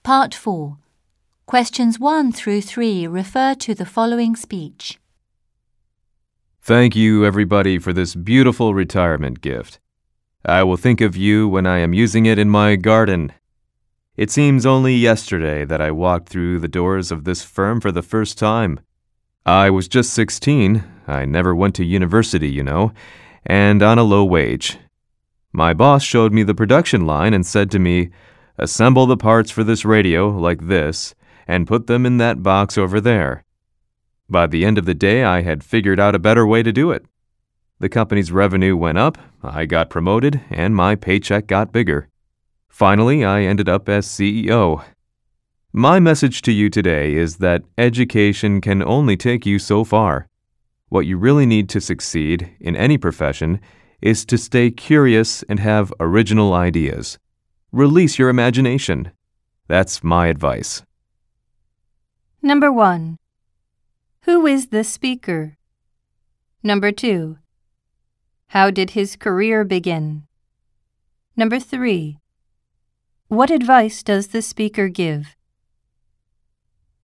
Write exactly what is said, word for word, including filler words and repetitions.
Part four. Questions one through three refer to the following speech. Thank you, everybody, for this beautiful retirement gift. I will think of you when I am using it in my garden. It seems only yesterday that I walked through the doors of this firm for the first time. I was just sixteen. I never went to university, you know, and on a low wage. My boss showed me the production line and said to me, "Assemble the parts for this radio like this and put them in that box over there." By the end of the day, I had figured out a better way to do it. The company's revenue went up, I got promoted, and my paycheck got bigger. Finally, I ended up as C E O. My message to you today is that education can only take you so far. What you really need to succeed in any profession is to stay curious and have original ideas. Release your imagination. That's my advice. Number one. Who is the speaker? Number two. How did his career begin? Number three. What advice does the speaker give?